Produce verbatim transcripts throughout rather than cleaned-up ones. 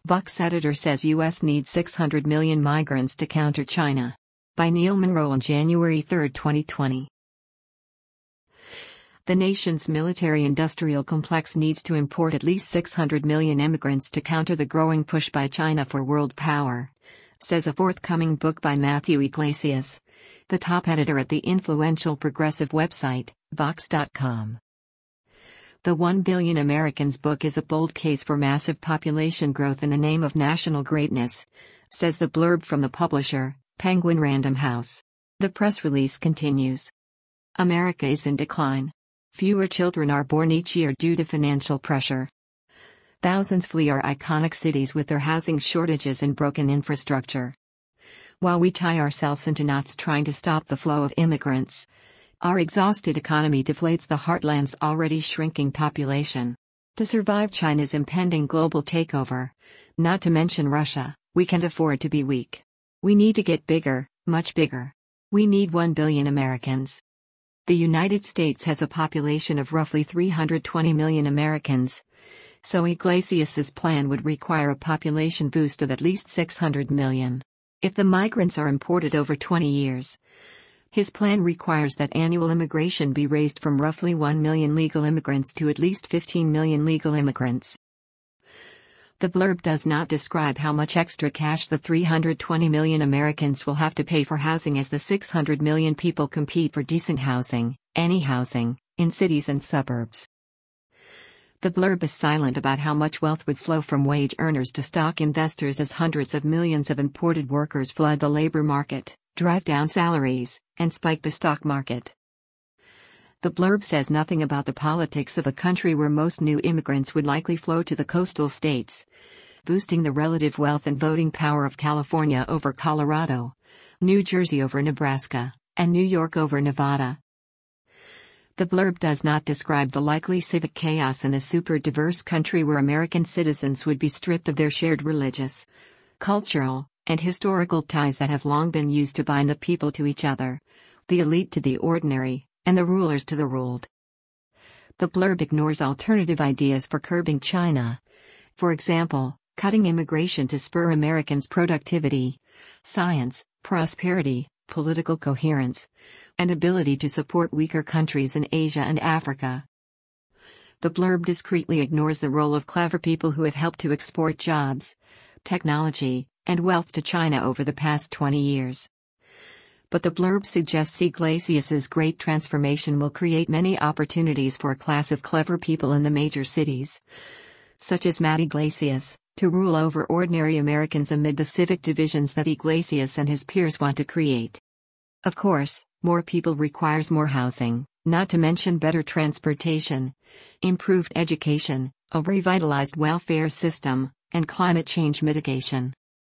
Vox editor says U S needs six hundred million migrants to counter China. By Neil Monroe on January third, twenty twenty. The nation's military-industrial complex needs to import at least six hundred million immigrants to counter the growing push by China for world power, says a forthcoming book by Matthew Yglesias, the top editor at the influential progressive website, Vox dot com. The One Billion Americans book is a bold case for massive population growth in the name of national greatness, says the blurb from the publisher, Penguin Random House. The press release continues. America is in decline. Fewer children are born each year due to financial pressure. Thousands flee our iconic cities with their housing shortages and broken infrastructure. While we tie ourselves into knots trying to stop the flow of immigrants, our exhausted economy deflates the heartland's already shrinking population. To survive China's impending global takeover, not to mention Russia, we can't afford to be weak. We need to get bigger, much bigger. We need one billion Americans. The United States has a population of roughly three hundred twenty million Americans, so Yglesias's plan would require a population boost of at least six hundred million. If the migrants are imported over twenty years, his plan requires that annual immigration be raised from roughly one million legal immigrants to at least fifteen million legal immigrants. The blurb does not describe how much extra cash the three hundred twenty million Americans will have to pay for housing as the six hundred million people compete for decent housing, any housing, in cities and suburbs. The blurb is silent about how much wealth would flow from wage earners to stock investors as hundreds of millions of imported workers flood the labor market, drive down salaries, and spike the stock market. The blurb says nothing about the politics of a country where most new immigrants would likely flow to the coastal states, boosting the relative wealth and voting power of California over Colorado, New Jersey over Nebraska, and New York over Nevada. The blurb does not describe the likely civic chaos in a super-diverse country where American citizens would be stripped of their shared religious, cultural, and historical ties that have long been used to bind the people to each other, the elite to the ordinary, and the rulers to the ruled. The blurb ignores alternative ideas for curbing China. For example, cutting immigration to spur Americans' productivity, science, prosperity, political coherence, and ability to support weaker countries in Asia and Africa. The blurb discreetly ignores the role of clever people who have helped to export jobs, technology, and wealth to China over the past twenty years. But the blurb suggests Yglesias's great transformation will create many opportunities for a class of clever people in the major cities, such as Matt Yglesias, to rule over ordinary Americans amid the civic divisions that Yglesias and his peers want to create. Of course, more people requires more housing, not to mention better transportation, improved education, a revitalized welfare system, and climate change mitigation.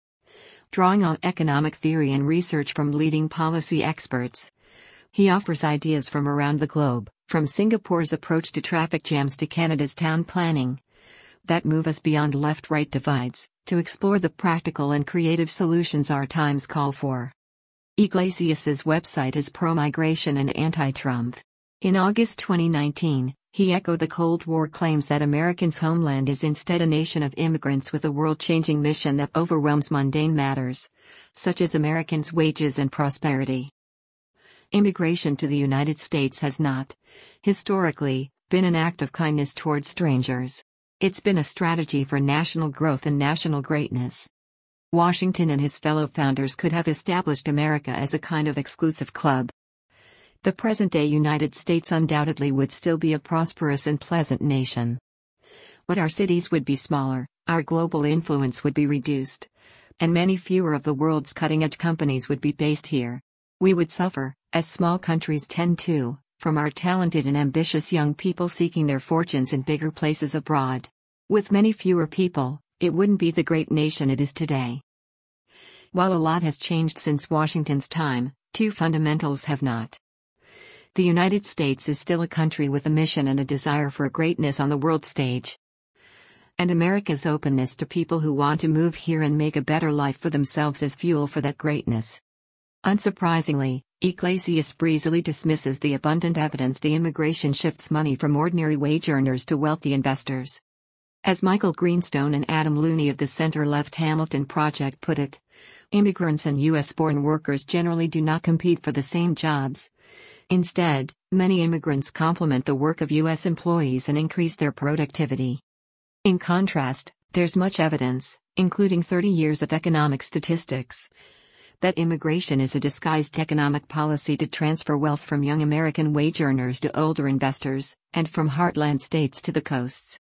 Drawing on economic theory and research from leading policy experts, he offers ideas from around the globe, from Singapore's approach to traffic jams to Canada's town planning, that move us beyond left-right divides, to explore the practical and creative solutions our times call for. Yglesias's website is pro-migration and anti-Trump. In August twenty nineteen, he echoed the Cold War claims that America's homeland is instead a nation of immigrants with a world-changing mission that overwhelms mundane matters, such as Americans' wages and prosperity. Immigration to the United States has not, historically, been an act of kindness towards strangers. It's been a strategy for national growth and national greatness. Washington and his fellow founders could have established America as a kind of exclusive club. The present-day United States undoubtedly would still be a prosperous and pleasant nation. But our cities would be smaller, our global influence would be reduced, and many fewer of the world's cutting-edge companies would be based here. We would suffer, as small countries tend to, from our talented and ambitious young people seeking their fortunes in bigger places abroad. With many fewer people, it wouldn't be the great nation it is today. While a lot has changed since Washington's time, two fundamentals have not. The United States is still a country with a mission and a desire for greatness on the world stage. And America's openness to people who want to move here and make a better life for themselves is fuel for that greatness. Unsurprisingly, Yglesias breezily dismisses the abundant evidence the immigration shifts money from ordinary wage earners to wealthy investors. As Michael Greenstone and Adam Looney of the Center-Left Hamilton Project put it, immigrants and U S-born workers generally do not compete for the same jobs. Instead, many immigrants complement the work of U S employees and increase their productivity. In contrast, there's much evidence, including thirty years of economic statistics, that immigration is a disguised economic policy to transfer wealth from young American wage earners to older investors, and from heartland states to the coasts.